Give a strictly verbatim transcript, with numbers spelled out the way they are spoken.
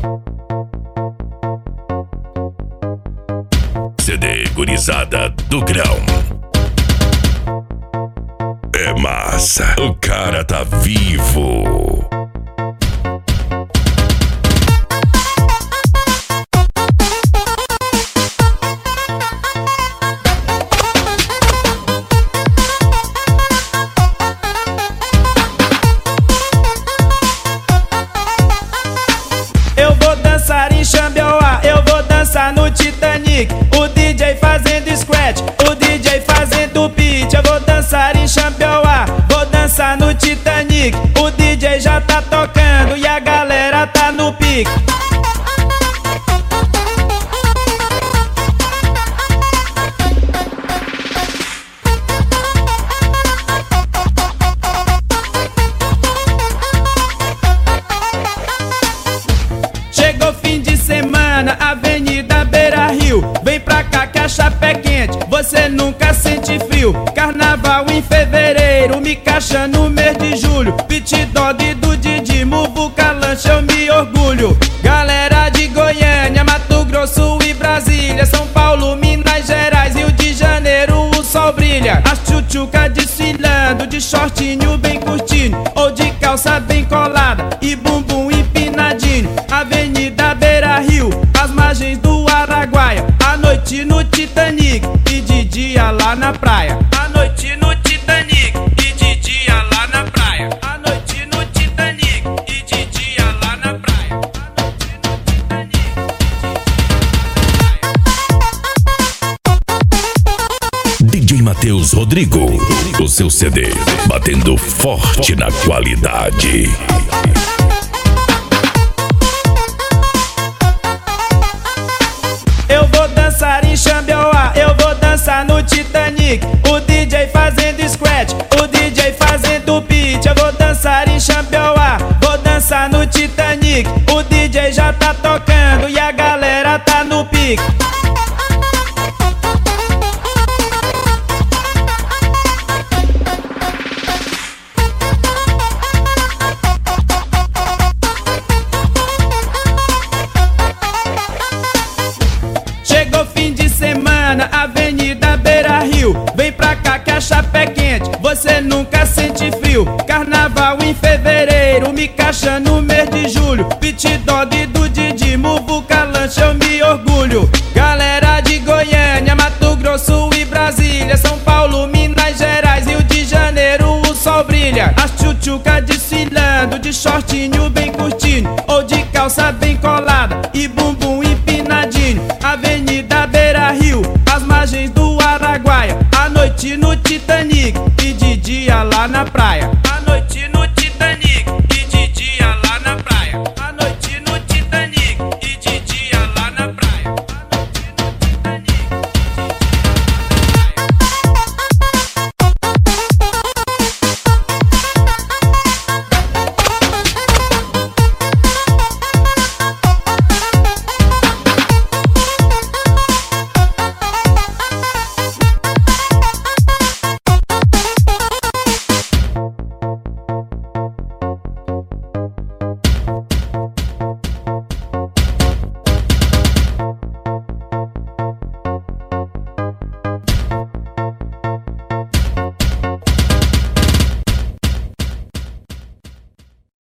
C D Gurizada do Grão. É massa, o cara tá vivo. Eu vou dançar em Xambioá, eu vou dançar no Titanic. O D J fazendo scratch, o D J fazendo beat. Eu vou dançar em Xambioá, vou dançar no Titanic. O D J já tá tocando e a galera tá no pique. Chegou fim de semana, Avenida Beira Rio. Vem pra cá que a chapa é quente, você nunca sente frio. Carnaval em fevereiro, me caixa no mês de julho. Pit Dog do Didi, Muvuca Lancha, eu me orgulho. Galera de Goiânia, Mato Grosso e Brasília, São Paulo, Minas Gerais, Rio de Janeiro, o sol brilha. As tchutchuca desfilando, de shortinho bem curtinho, ou de calça bem colada e bumbum empinadinho. Avenida Beira Rio, as margens do Araguaia. À noite no Titanic e de dia lá na praia. À noite no Titanic e de dia lá na praia. À noite no Titanic e de dia lá na praia. À noite no Titanic e de dia. D J Matheus Rodrigo, o seu C D batendo forte na qualidade. Eu vou dançar em Xambioá, eu vou dançar no Titanic. O D J fazendo scratch, o D J fazendo beat. Eu vou dançar em Xambioá, vou dançar no Titanic. O D J já tá tocando e a galera tá no pique. Chegou fim de semana, Avenida Beira Rio. Vem pra cá que a chapa é quente, você nunca sente frio. Carnaval em fevereiro, me caixa no mês de julho. Pit Dog do Didi, Muvuca Lancha, eu me orgulho. Galera de Goiânia, Mato Grosso e Brasília, São Paulo, Minas Gerais, Rio de Janeiro, o sol brilha. As tchutchuca desfilando, de shortinho bem curtinho, ou de calça bem colada e bumbum empinadinho. Avenida Beira Rio, as margens do Araguaia. À noite no Titanic e de dia lá na praia.